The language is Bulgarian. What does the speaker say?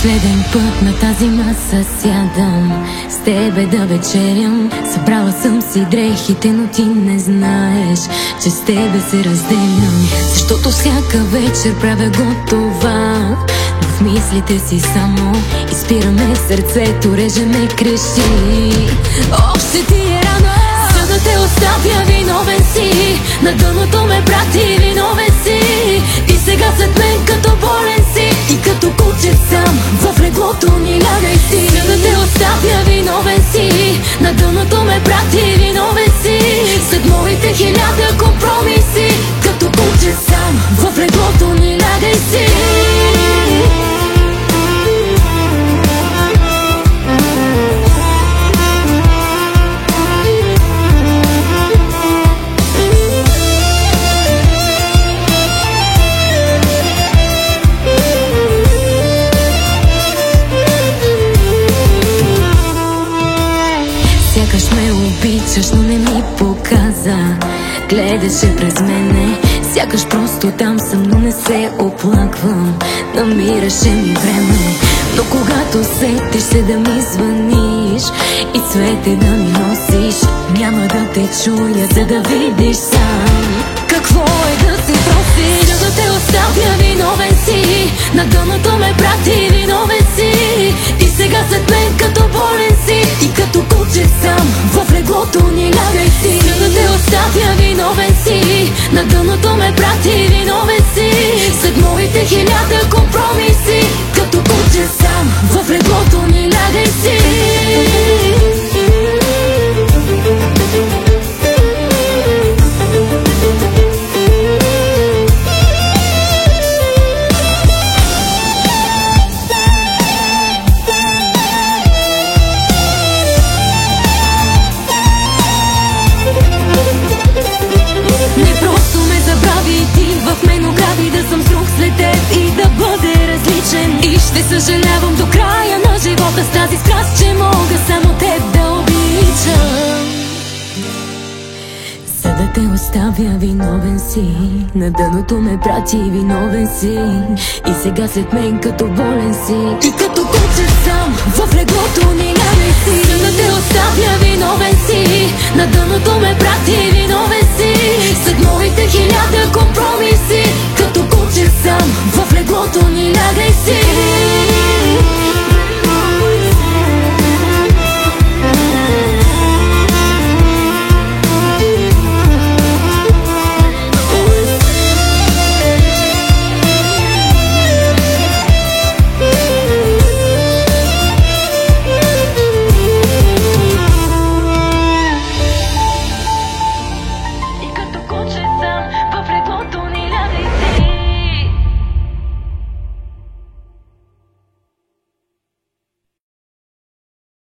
Последен път на тази маса сядам с тебе да вечерям. Събрала съм си дрехите, но ти не знаеш, че с тебе се разделям. Защото всяка вечер правя го това, но в мислите си само изпираме сърцето, режеме крещи. Още ти е рано, за да те оставя, виновен си. На дъното ме прати, виновен си. И сега след мен като болен си, и като куче сам в леглото ни лягай си. За да те оставя, виновен си. На дъното ме прати, виновен си. След моите хиляда компромиси, като куче сам в леглото ни лягай си. Сякаш ме обичаш, но не ми показа. Гледаше през мене, сякаш просто там съм, но не се оплаквам. Намираше ми време, но когато сетиш се да ми звъниш и цвете да ми носиш, няма да те чуя, за да видиш сам какво е да се просиш. За да те оставя, виновен си. На дъното ме прати, виновен си. И сега след мен като болен си, и като куче сам в леглото ни лягай си. За да те оставя, виновен си. На дъното ме прати, виновен си. След моите хиляда компромиси, като куче сам в леглото ни лягай си. Не просто ме забрави ти, в мен ограби да съм с друг след теб и да бъде различен. И ще съжалявам до края на живота с тази страст, че мога само теб да обичам. За да те оставя, виновен си. На дъното ме прати, виновен си. И сега след мен като болен си, и като куче сам в легло